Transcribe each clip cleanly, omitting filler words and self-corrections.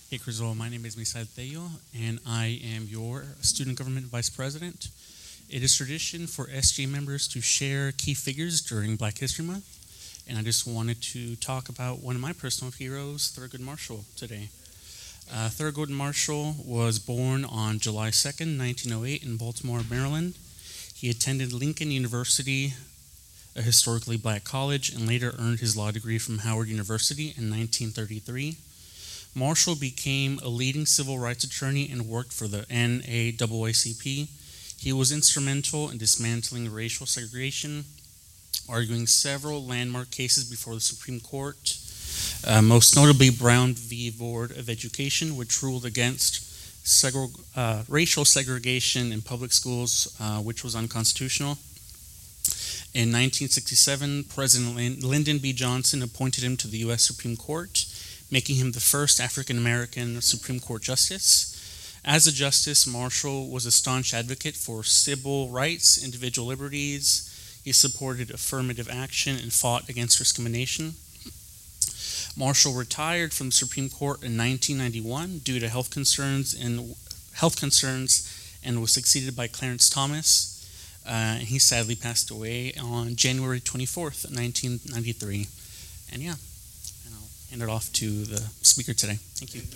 Hey, Crisol, my name is Misael Tello, and I am your Student Government Vice President. It is tradition for SG members to share key figures during Black History Month, and I just wanted to talk about one of my personal heroes, Thurgood Marshall, today. Thurgood Marshall was born on July 2nd, 1908 in Baltimore, Maryland. He attended Lincoln University, a historically black college, and later earned his law degree from Howard University in 1933. Marshall became a leading civil rights attorney and worked for the NAACP. He was instrumental in dismantling racial segregation, arguing several landmark cases before the Supreme Court, most notably Brown v. Board of Education, which ruled against racial segregation in public schools, which was unconstitutional. In 1967, President Lyndon B. Johnson appointed him to the U.S. Supreme Court, making him the first African-American Supreme Court justice. As a justice, Marshall was a staunch advocate for civil rights, individual liberties. He supported affirmative action and fought against discrimination. Marshall retired from the Supreme Court in 1991 due to health concerns and was succeeded by Clarence Thomas. He sadly passed away on January 24th, 1993. And I'll hand it off to the speaker today. Thank you.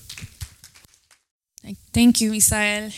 Thank you, Misael.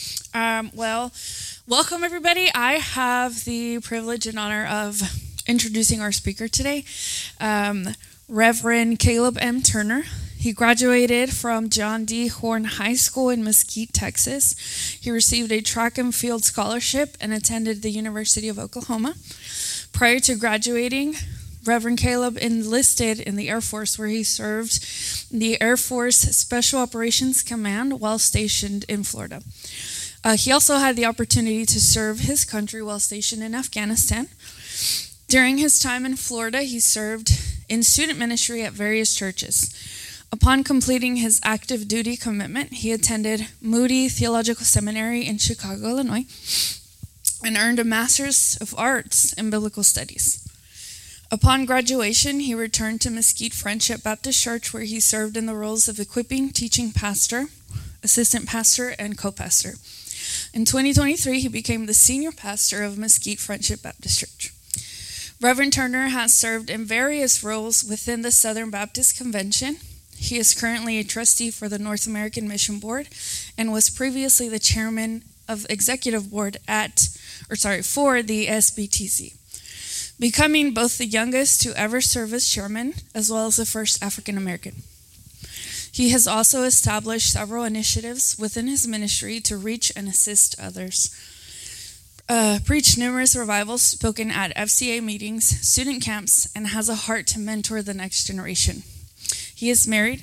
Welcome everybody. I have the privilege and honor of introducing our speaker today, Reverend Caleb M. Turner. He graduated from John D. Horn High School in Mesquite, Texas. He received a track and field scholarship and attended the University of Oklahoma. Prior to graduating, Reverend Caleb enlisted in the Air Force, where he served the Air Force Special Operations Command while stationed in Florida. He also had the opportunity to serve his country while stationed in Afghanistan. During his time in Florida, he served in student ministry at various churches. Upon completing his active duty commitment, he attended Moody Theological Seminary in Chicago, Illinois, and earned a Master's of Arts in Biblical Studies. Upon graduation, he returned to Mesquite Friendship Baptist Church, where he served in the roles of equipping, teaching pastor, assistant pastor, and co-pastor. In 2023, he became the senior pastor of Mesquite Friendship Baptist Church. Reverend Turner has served in various roles within the Southern Baptist Convention. He is currently a trustee for the North American Mission Board and was previously the chairman of executive board for the SBTC, becoming both the youngest to ever serve as chairman as well as the first African American. He has also established several initiatives within his ministry to reach and assist others. Preached numerous revivals, spoken at FCA meetings, student camps, and has a heart to mentor the next generation. He is married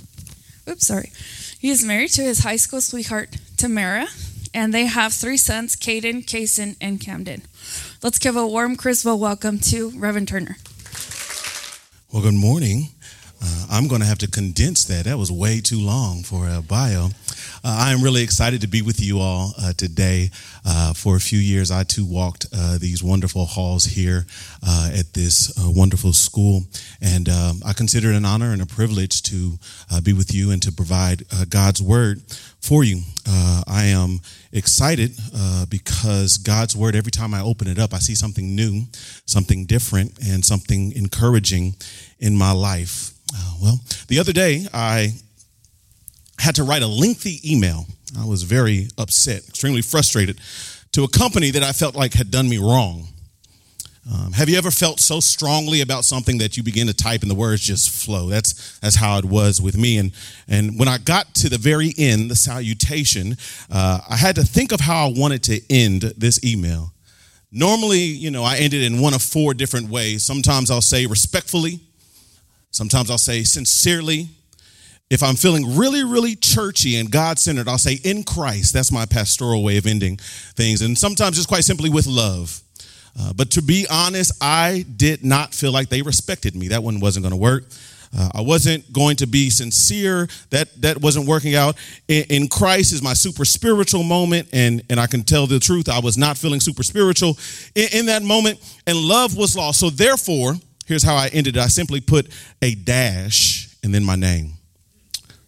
to his high school sweetheart, Tamara, and they have 3 sons, Caden, Kaysen, and Camden. Let's give a warm Criswell welcome to Reverend Turner. Well, good morning. I'm going to have to condense that. That was way too long for a bio. I am really excited to be with you all today. For a few years, I too walked these wonderful halls here at this wonderful school. And I consider it an honor and a privilege to be with you and to provide God's word for you. I am excited because God's word, every time I open it up, I see something new, something different, and something encouraging in my life. The other day, I had to write a lengthy email. I was very upset, extremely frustrated, to a company that I felt like had done me wrong. Have you ever felt so strongly about something that you begin to type and the words just flow? That's how it was with me. And when I got to the very end, the salutation, I had to think of how I wanted to end this email. Normally, I end it in one of 4 different ways. Sometimes I'll say respectfully. Sometimes I'll say sincerely. If I'm feeling really, really churchy and God-centered, I'll say in Christ. That's my pastoral way of ending things. And sometimes just quite simply with love. But to be honest, I did not feel like they respected me. That one wasn't going to work. I wasn't going to be sincere. That wasn't working out. In Christ is my super spiritual moment, and I can tell the truth. I was not feeling super spiritual in that moment, and love was lost. So therefore, here's how I ended it. I simply put a dash and then my name.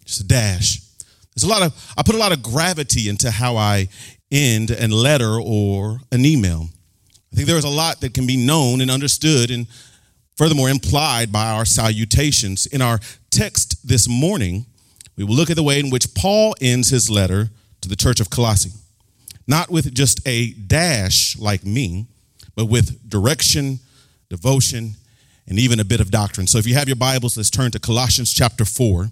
just a dash. I put a lot of gravity into how I end a letter or an email. I think there's a lot that can be known and understood and furthermore implied by our salutations. In our text this morning, we will look at the way in which Paul ends his letter to the church of Colossae. Not with just a dash like me, but with direction, devotion, and even a bit of doctrine. So if you have your Bibles, let's turn to Colossians chapter 4.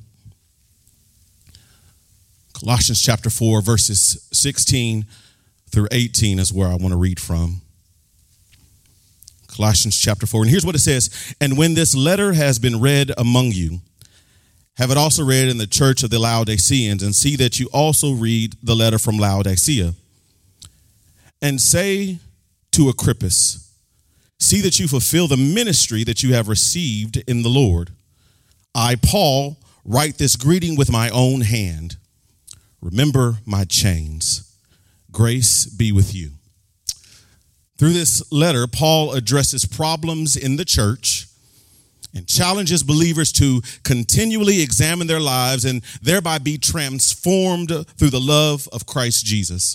Colossians chapter 4, verses 16 through 18 is where I want to read from. Colossians chapter 4. And here's what it says. And when this letter has been read among you, have it also read in the church of the Laodiceans, and see that you also read the letter from Laodicea. And say to Agrippus, see that you fulfill the ministry that you have received in the Lord. I, Paul, write this greeting with my own hand. Remember my chains. Grace be with you. Through this letter, Paul addresses problems in the church and challenges believers to continually examine their lives and thereby be transformed through the love of Christ Jesus.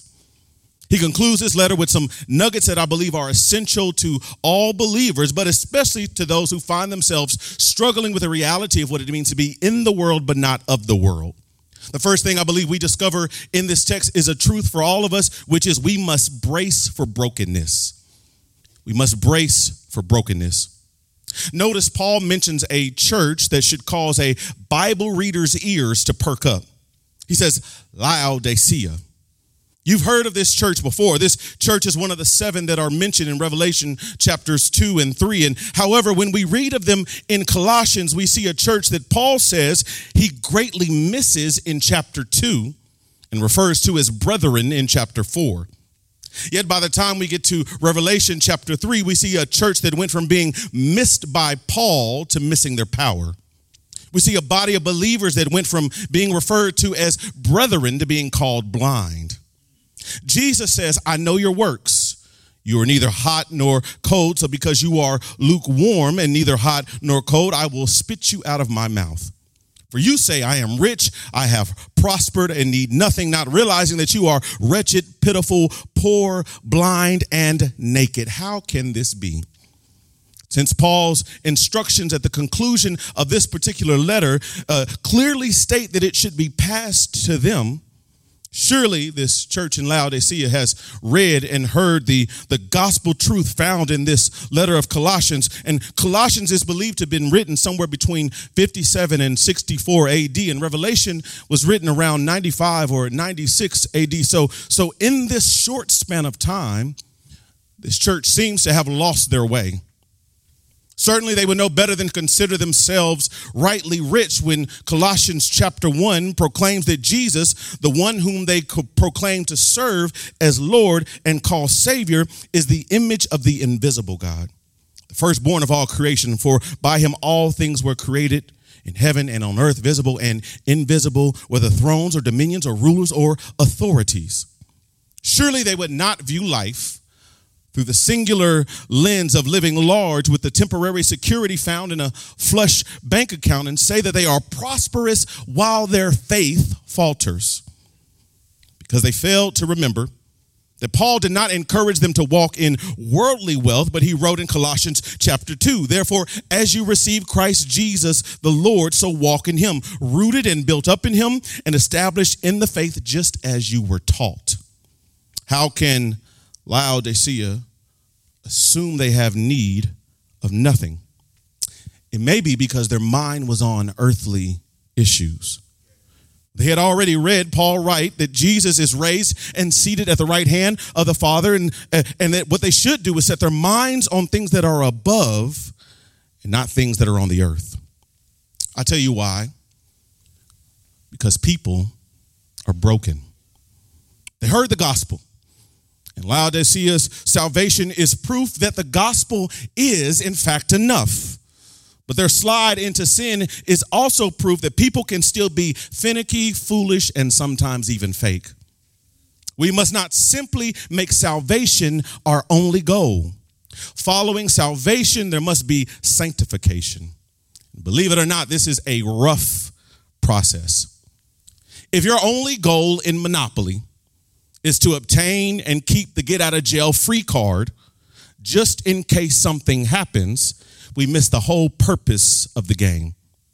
He concludes this letter with some nuggets that I believe are essential to all believers, but especially to those who find themselves struggling with the reality of what it means to be in the world but not of the world. The first thing I believe we discover in this text is a truth for all of us, which is we must brace for brokenness. We must brace for brokenness. Notice Paul mentions a church that should cause a Bible reader's ears to perk up. He says, Laodicea. You've heard of this church before. This church is one of the 7 that are mentioned in Revelation chapters 2 and 3. And however, when we read of them in Colossians, we see a church that Paul says he greatly misses in chapter 2 and refers to as brethren in chapter 4. Yet by the time we get to Revelation chapter 3, we see a church that went from being missed by Paul to missing their power. We see a body of believers that went from being referred to as brethren to being called blind. Jesus says, I know your works. You are neither hot nor cold, so because you are lukewarm and neither hot nor cold, I will spit you out of my mouth. For you say, I am rich, I have prospered and need nothing, not realizing that you are wretched, pitiful, poor, blind, and naked. How can this be? Since Paul's instructions at the conclusion of this particular letter clearly state that it should be passed to them, surely this church in Laodicea has read and heard the gospel truth found in this letter of Colossians. And Colossians is believed to have been written somewhere between 57 and 64 AD. And Revelation was written around 95 or 96 AD. So in this short span of time, this church seems to have lost their way. Certainly they would know better than consider themselves rightly rich when Colossians chapter 1 proclaims that Jesus, the one whom they proclaim to serve as Lord and call Savior, is the image of the invisible God, the firstborn of all creation. For by him all things were created in heaven and on earth, visible and invisible, whether thrones or dominions or rulers or authorities. Surely they would not view life through the singular lens of living large with the temporary security found in a flush bank account and say that they are prosperous while their faith falters. Because they failed to remember that Paul did not encourage them to walk in worldly wealth, but he wrote in Colossians chapter 2, therefore, as you receive Christ Jesus the Lord, so walk in him, rooted and built up in him and established in the faith just as you were taught. How can Laodicea assume they have need of nothing? It may be because their mind was on earthly issues. They had already read Paul write that Jesus is raised and seated at the right hand of the Father, and that what they should do is set their minds on things that are above and not things that are on the earth. I tell you why. Because people are broken. They heard the gospel. And Laodicea's salvation is proof that the gospel is, in fact, enough. But their slide into sin is also proof that people can still be finicky, foolish, and sometimes even fake. We must not simply make salvation our only goal. Following salvation, there must be sanctification. Believe it or not, this is a rough process. If your only goal in Monopoly is to obtain and keep the get out of jail free card, just in case something happens, we miss the whole purpose of the game.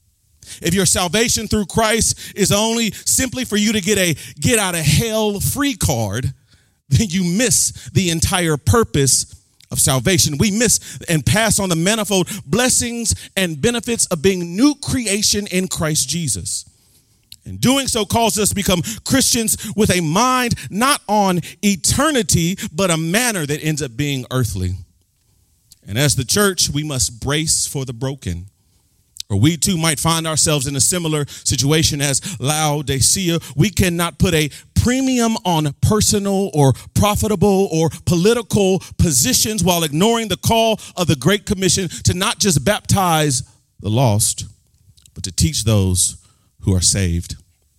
If your salvation through Christ is only simply for you to get a get out of hell free card, then you miss the entire purpose of salvation. We miss and pass on the manifold blessings and benefits of being new creation in Christ Jesus. And doing so causes us to become Christians with a mind not on eternity, but a manner that ends up being earthly. And as the church, we must brace for the broken, or we too might find ourselves in a similar situation as Laodicea. We cannot put a premium on personal or profitable or political positions while ignoring the call of the Great Commission to not just baptize the lost, but to teach those who are saved.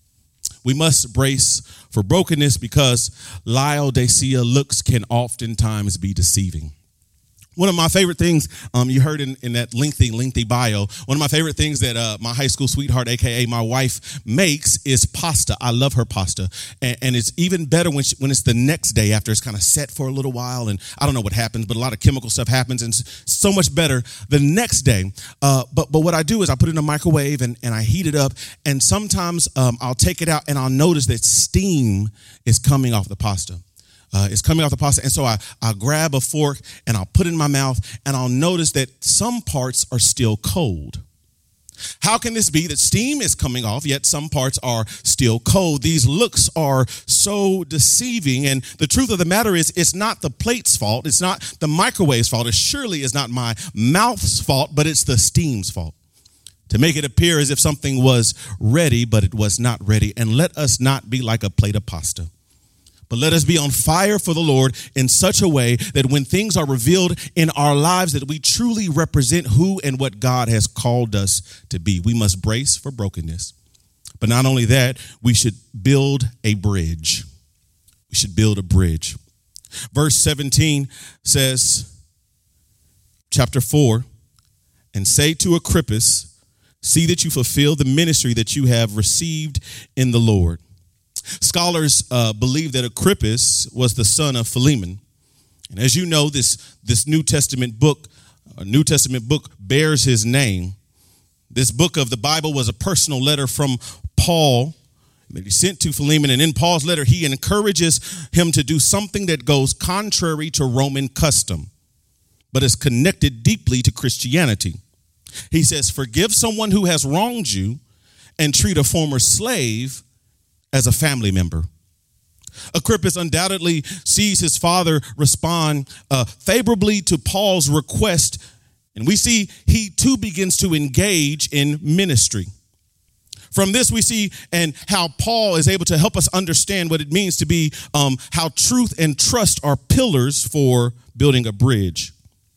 We must brace for brokenness because Laodicea looks can oftentimes be deceiving. One of my favorite things, you heard in that lengthy bio, one of my favorite things that my high school sweetheart, a.k.a. my wife, makes is pasta. I love her pasta. And it's even better when it's the next day after it's kind of set for a little while. And I don't know what happens, but a lot of chemical stuff happens. And it's so much better the next day. But what I do is I put it in a microwave and I heat it up. And sometimes I'll take it out and I'll notice that steam is coming off the pasta. It's coming off the pasta. And so I'll grab a fork and I'll put it in my mouth and I'll notice that some parts are still cold. How can this be that steam is coming off, yet some parts are still cold? These looks are so deceiving. And the truth of the matter is, it's not the plate's fault. It's not the microwave's fault. It surely is not my mouth's fault, but it's the steam's fault. To make it appear as if something was ready, but it was not ready. And let us not be like a plate of pasta. But let us be on fire for the Lord in such a way that when things are revealed in our lives, that we truly represent who and what God has called us to be. We must brace for brokenness. But not only that, we should build a bridge. We should build a bridge. Verse 17 says, chapter 4, and say to Agrippus, see that you fulfill the ministry that you have received in the Lord. Scholars believe that Agrippus was the son of Philemon. And as you know, this New Testament book bears his name. This book of the Bible was a personal letter from Paul that he sent to Philemon. And in Paul's letter, he encourages him to do something that goes contrary to Roman custom, but is connected deeply to Christianity. He says, forgive someone who has wronged you and treat a former slave as a family member. Agrippus undoubtedly sees his father respond favorably to Paul's request, and we see he too begins to engage in ministry. From this we see and how Paul is able to help us understand what it means to be, how truth and trust are pillars for building a bridge.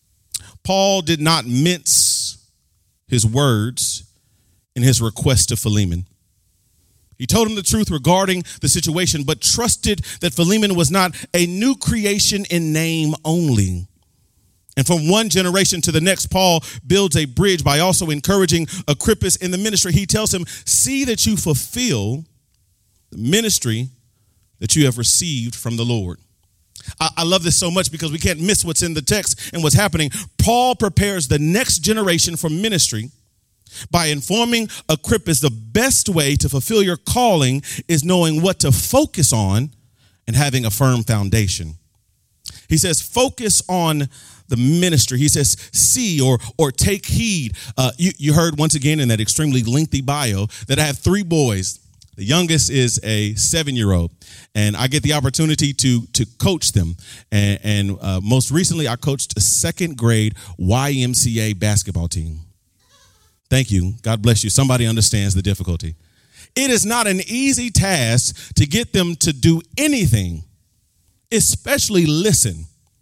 Paul did not mince his words in his request to Philemon. He told him the truth regarding the situation, but trusted that Philemon was not a new creation in name only. And from one generation to the next, Paul builds a bridge by also encouraging Agrippus in the ministry. He tells him, see that you fulfill the ministry that you have received from the Lord. I love this so much because we can't miss what's in the text and what's happening. Paul prepares the next generation for ministry by informing Agrippus the best way to fulfill your calling is knowing what to focus on and having a firm foundation. He says, focus on the ministry. He says, see or take heed. You heard once again in that extremely lengthy bio that I have 3 boys. The youngest is a 7-year-old, and I get the opportunity to coach them. And most recently, I coached a 2nd grade YMCA basketball team. Thank you. God bless you. Somebody understands the difficulty. It is not an easy task to get them to do anything, especially listen.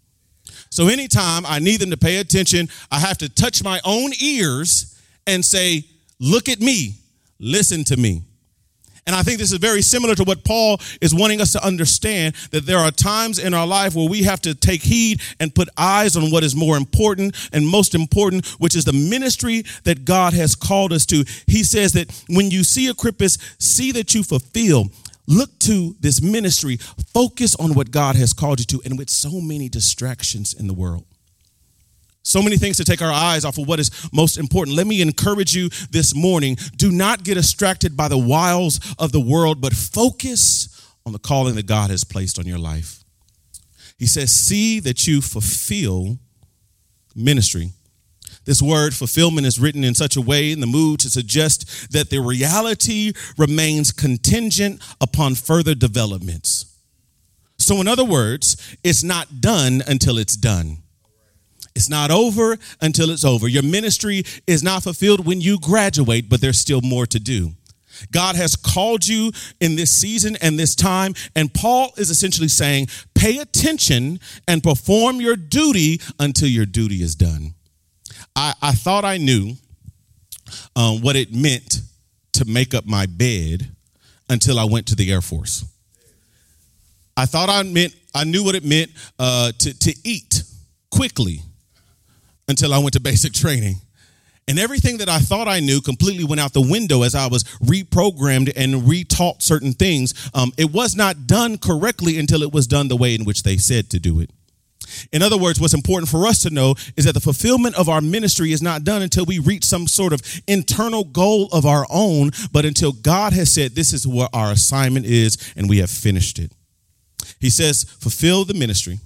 So anytime I need them to pay attention, I have to touch my own ears and say, look at me, listen to me. And I think this is very similar to what Paul is wanting us to understand, that there are times in our life where we have to take heed and put eyes on what is more important and most important, which is the ministry that God has called us to. He says that when you see Equippus, see that you fulfill. Look to this ministry. Focus on what God has called you to. And with so many distractions in the world, so many things to take our eyes off of what is most important, let me encourage you this morning. Do not get distracted by the wiles of the world, but focus on the calling that God has placed on your life. He says, see that you fulfill ministry. This word fulfillment is written in such a way in the mood to suggest that the reality remains contingent upon further developments. So in other words, it's not done until it's done. It's not over until it's over. Your ministry is not fulfilled when you graduate, but there's still more to do. God has called you in this season and this time, and Paul is essentially saying, pay attention and perform your duty until your duty is done. I thought I knew what it meant to make up my bed until I went to the Air Force. I thought I knew what it meant to eat quickly until I went to basic training. And everything that I thought I knew completely went out the window as I was reprogrammed and retaught certain things. It was not done correctly until it was done the way in which they said to do it. In other words, what's important for us to know is that the fulfillment of our ministry is not done until we reach some sort of internal goal of our own, but until God has said this is what our assignment is and we have finished it. He says, fulfill the ministry.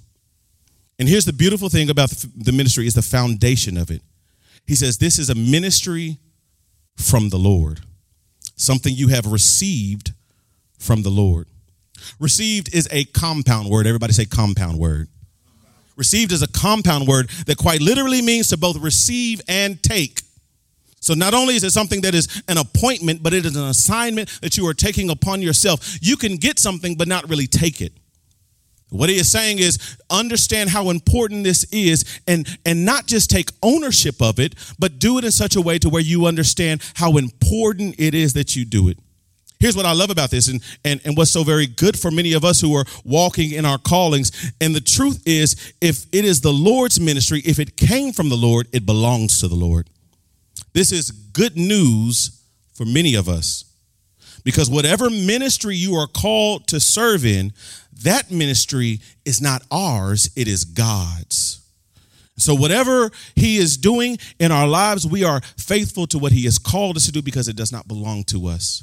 And here's the beautiful thing about the ministry is the foundation of it. He says, this is a ministry from the Lord, something you have received from the Lord. Received is a compound word. Everybody say compound word. Received is a compound word that quite literally means to both receive and take. So not only is it something that is an appointment, but it is an assignment that you are taking upon yourself. You can get something, but not really take it. What he is saying is understand how important this is and not just take ownership of it, but do it in such a way to where you understand how important it is that you do it. Here's what I love about this and what's so very good for many of us who are walking in our callings. And the truth is, if it is the Lord's ministry, if it came from the Lord, it belongs to the Lord. This is good news for many of us. Because whatever ministry you are called to serve in, that ministry is not ours, it is God's. So whatever he is doing in our lives, we are faithful to what he has called us to do because it does not belong to us.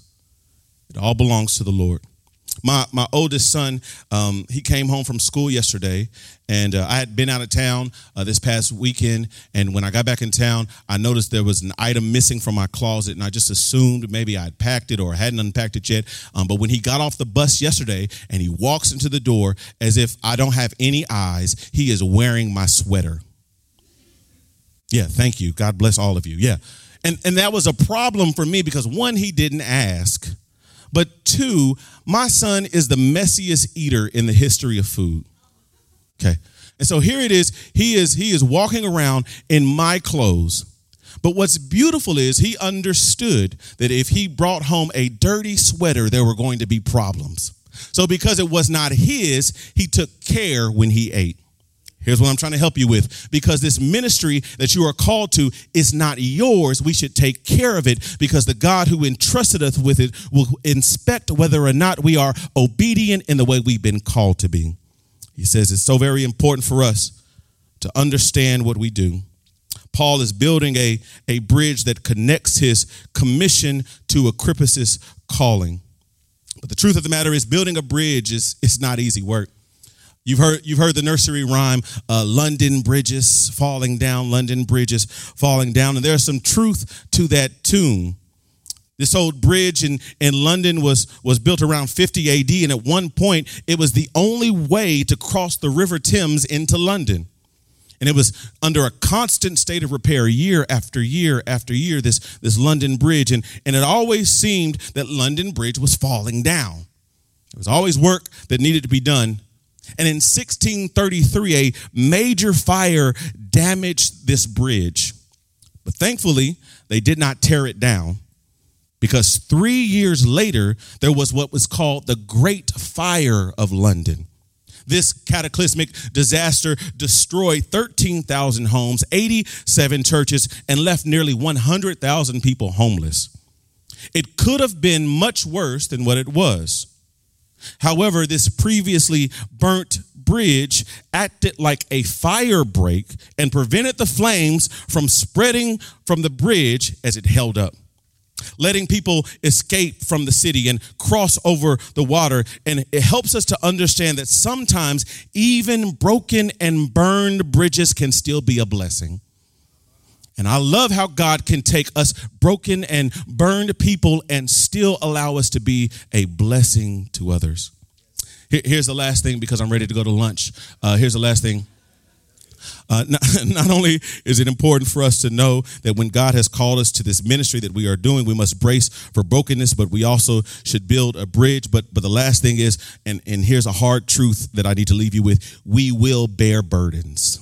It all belongs to the Lord. My oldest son, he came home from school yesterday, and I had been out of town this past weekend, and when I got back in town, I noticed there was an item missing from my closet, and I just assumed maybe I'd packed it or hadn't unpacked it yet. But when he got off the bus yesterday and he walks into the door as if I don't have any eyes, he is wearing my sweater. Yeah, thank you. God bless all of you. Yeah. And that was a problem for me because, one, he didn't ask. But two, my son is the messiest eater in the history of food. Okay. And so here it is. He is walking around in my clothes. But what's beautiful is he understood that if he brought home a dirty sweater, there were going to be problems. So because it was not his, he took care when he ate. Here's what I'm trying to help you with. Because this ministry that you are called to is not yours, we should take care of it because the God who entrusted us with it will inspect whether or not we are obedient in the way we've been called to be. He says it's so very important for us to understand what we do. Paul is building a bridge that connects his commission to Equippus' calling. But the truth of the matter is building a bridge is not easy work. You've heard the nursery rhyme, London bridges falling down, London bridges falling down. And there's some truth to that tune. This old bridge in London was built around 50 AD. And at one point, it was the only way to cross the River Thames into London. And it was under a constant state of repair year after year after year, this London bridge. And it always seemed that London Bridge was falling down. There was always work that needed to be done. And in 1633, a major fire damaged this bridge. But thankfully, they did not tear it down. because 3 years later, there was what was called the Great Fire of London. This cataclysmic disaster destroyed 13,000 homes, 87 churches, and left nearly 100,000 people homeless. It could have been much worse than what it was. However, this previously burnt bridge acted like a fire break and prevented the flames from spreading from the bridge as it held up, letting people escape from the city and cross over the water. And it helps us to understand that sometimes even broken and burned bridges can still be a blessing. And I love how God can take us broken and burned people and still allow us to be a blessing to others. Here's the last thing, because I'm ready to go to lunch. Here's the last thing. Not only is it important for us to know that when God has called us to this ministry that we are doing, we must brace for brokenness, but we also should build a bridge. But the last thing is, and here's a hard truth that I need to leave you with, we will bear burdens.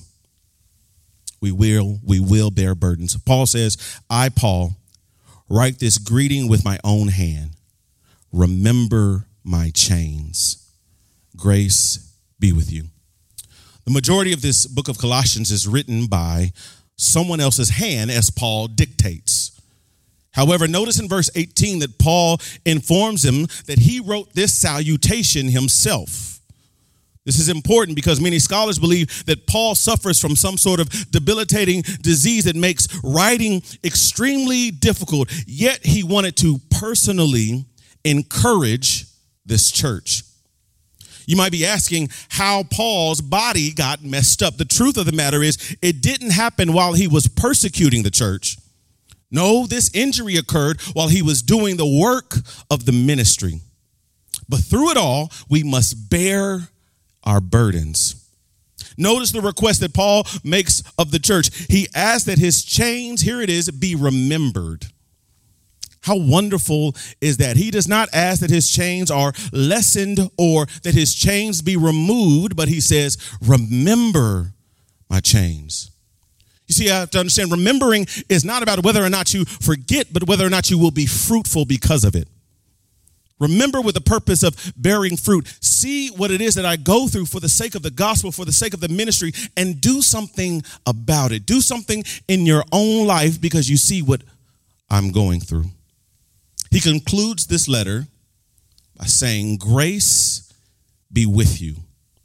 We will bear burdens. Paul says, I, Paul, write this greeting with my own hand. Remember my chains. Grace be with you. The majority of this book of Colossians is written by someone else's hand as Paul dictates. However, notice in verse 18 that Paul informs him that he wrote this salutation himself. This is important because many scholars believe that Paul suffers from some sort of debilitating disease that makes writing extremely difficult, yet he wanted to personally encourage this church. You might be asking how Paul's body got messed up. The truth of the matter is, it didn't happen while he was persecuting the church. No, this injury occurred while he was doing the work of the ministry. But through it all, we must bear our burdens. Notice the request that Paul makes of the church. He asks that his chains, here it is, be remembered. How wonderful is that? He does not ask that his chains are lessened or that his chains be removed, but he says, remember my chains. You see, I have to understand, remembering is not about whether or not you forget, but whether or not you will be fruitful because of it. Remember with the purpose of bearing fruit. See what it is that I go through for the sake of the gospel, for the sake of the ministry, and do something about it. Do something in your own life because you see what I'm going through. He concludes this letter by saying, grace be with you.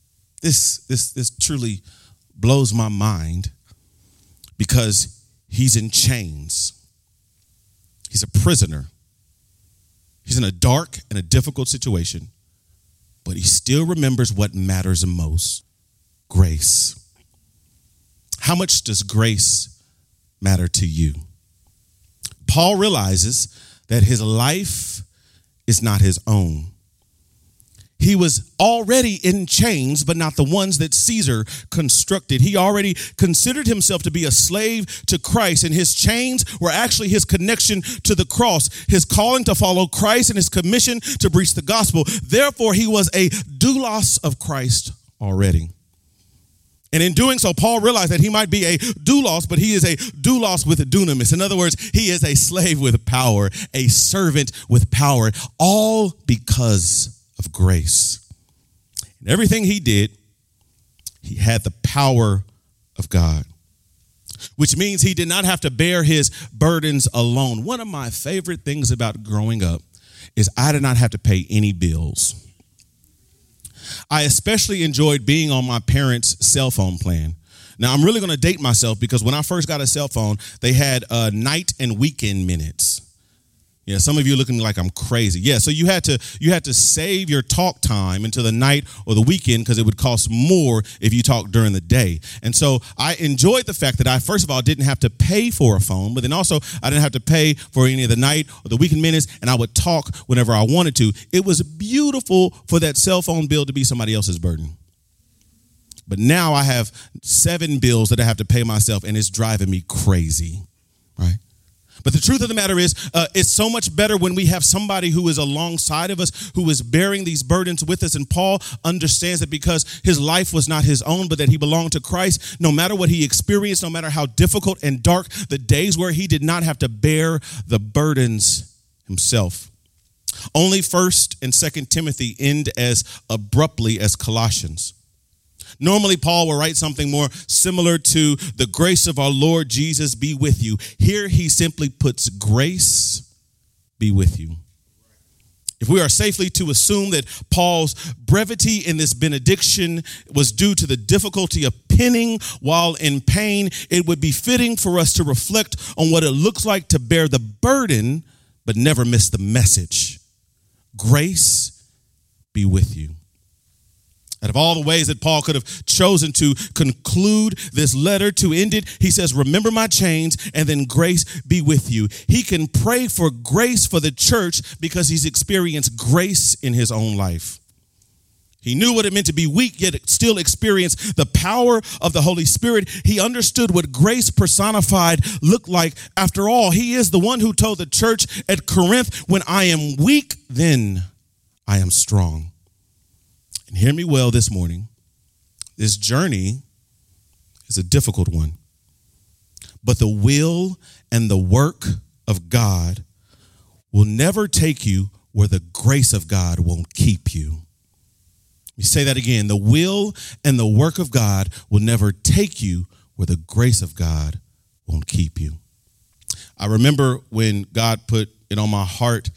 This truly blows my mind because he's in chains. He's a prisoner. He's in a dark and a difficult situation, but he still remembers what matters most, grace. How much does grace matter to you? Paul realizes that his life is not his own. He was already in chains, but not the ones that Caesar constructed. He already considered himself to be a slave to Christ, and his chains were actually his connection to the cross, his calling to follow Christ and his commission to preach the gospel. Therefore, he was a doulos of Christ already. And in doing so, Paul realized that he might be a doulos, but he is a doulos with a dunamis. In other words, he is a slave with power, a servant with power, all because of grace. And everything he did, he had the power of God, which means he did not have to bear his burdens alone. One of my favorite things about growing up is I did not have to pay any bills. I especially enjoyed being on my parents' cell phone plan. Now, I'm really going to date myself because when I first got a cell phone, they had night and weekend minutes. Yeah, some of you are looking like I'm crazy. Yeah, so you had to save your talk time until the night or the weekend because it would cost more if you talked during the day. And so I enjoyed the fact that I, first of all, didn't have to pay for a phone, but then also I didn't have to pay for any of the night or the weekend minutes, and I would talk whenever I wanted to. It was beautiful for that cell phone bill to be somebody else's burden. But now I have 7 bills that I have to pay myself, and it's driving me crazy, right? But the truth of the matter is, it's so much better when we have somebody who is alongside of us, who is bearing these burdens with us. And Paul understands that because his life was not his own, but that he belonged to Christ, no matter what he experienced, no matter how difficult and dark the days were, he did not have to bear the burdens himself. Only 1st and 2nd Timothy end as abruptly as Colossians. Normally, Paul will write something more similar to the grace of our Lord Jesus be with you. Here he simply puts grace be with you. If we are safely to assume that Paul's brevity in this benediction was due to the difficulty of penning while in pain, it would be fitting for us to reflect on what it looks like to bear the burden but never miss the message. Grace be with you. Out of all the ways that Paul could have chosen to conclude this letter, to end it, he says, remember my chains, and then grace be with you. He can pray for grace for the church because he's experienced grace in his own life. He knew what it meant to be weak, yet still experienced the power of the Holy Spirit. He understood what grace personified looked like. After all, he is the one who told the church at Corinth, when I am weak, then I am strong. And hear me well this morning. This journey is a difficult one. But the will and the work of God will never take you where the grace of God won't keep you. Let me say that again. The will and the work of God will never take you where the grace of God won't keep you. I remember when God put it on my heart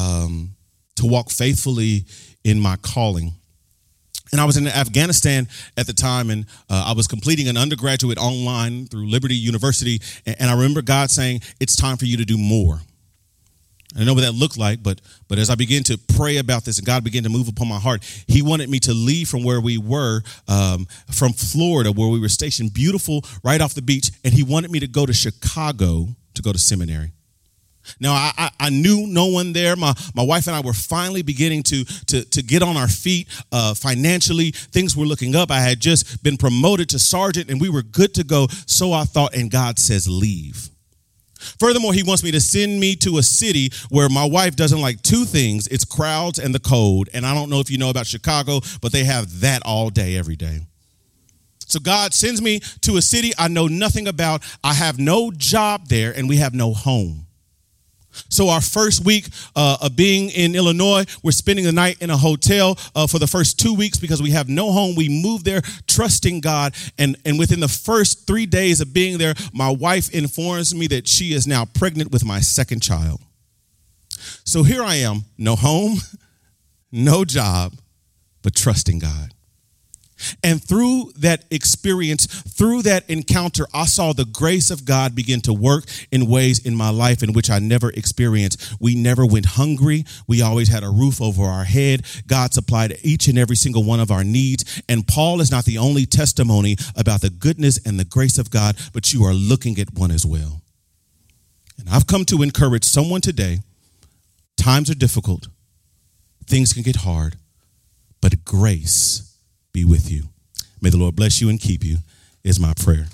to walk faithfully in my calling. And I was in Afghanistan at the time, and I was completing an undergraduate online through Liberty University. And I remember God saying, it's time for you to do more. I don't know what that looked like, but as I began to pray about this and God began to move upon my heart, he wanted me to leave from where we were, from Florida, where we were stationed, beautiful, right off the beach. And he wanted me to go to Chicago to go to seminary. Now, I knew no one there. My wife and I were finally beginning to get on our feet financially. Things were looking up. I had just been promoted to sergeant, and we were good to go. So I thought, and God says, leave. Furthermore, he wants me to send me to a city where my wife doesn't like two things. It's crowds and the cold. And I don't know if you know about Chicago, but they have that all day, every day. So God sends me to a city I know nothing about. I have no job there, and we have no home. So our first week of being in Illinois, we're spending the night in a hotel for the first 2 weeks because we have no home. We moved there trusting God. And within the first 3 days of being there, my wife informs me that she is now pregnant with my second child. So here I am, no home, no job, but trusting God. And through that experience, through that encounter, I saw the grace of God begin to work in ways in my life in which I never experienced. We never went hungry. We always had a roof over our head. God supplied each and every single one of our needs. And Paul is not the only testimony about the goodness and the grace of God, but you are looking at one as well. And I've come to encourage someone today. Times are difficult. Things can get hard, but grace be with you. May the Lord bless you and keep you is my prayer.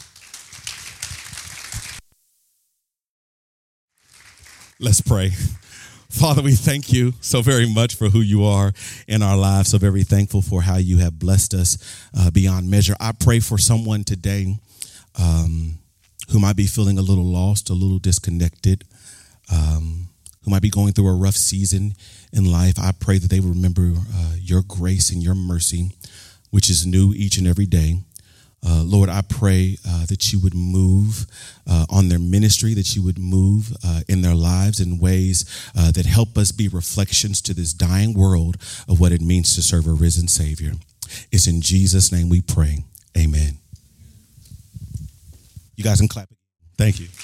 Let's pray. Father, we thank you so very much for who you are in our lives. So very thankful for how you have blessed us beyond measure. I pray for someone today who might be feeling a little lost, a little disconnected, who might be going through a rough season in life. I pray that they will remember your grace and your mercy, which is new each and every day. Lord, I pray that you would move on their ministry, that you would move in their lives in ways that help us be reflections to this dying world of what it means to serve a risen Savior. It's in Jesus' name we pray. Amen. You guys can clap. Thank you.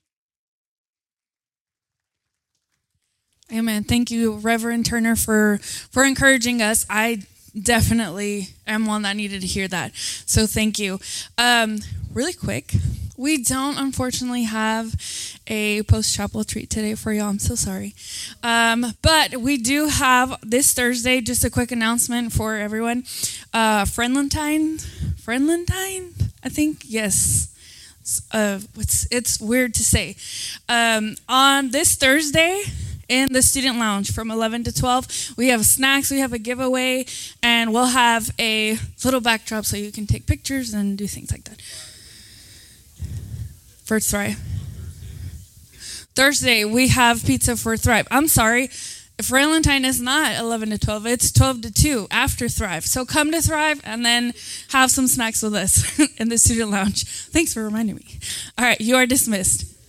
Amen. Thank you, Reverend Turner, for encouraging us. I definitely am one that needed to hear that. So thank you. Really quick, we don't unfortunately have a post-chapel treat today for y'all. I'm so sorry. But we do have this Thursday, just a quick announcement for everyone. Friendlantine, I think, yes. It's weird to say. On this Thursday, in the student lounge from 11 to 12. We have snacks, we have a giveaway, and we'll have a little backdrop so you can take pictures and do things like that. First try. Thursday, we have pizza for Thrive. I'm sorry, Valentine is not 11 to 12. It's 12 to 2 after Thrive. So come to Thrive and then have some snacks with us in the student lounge. Thanks for reminding me. All right, you are dismissed.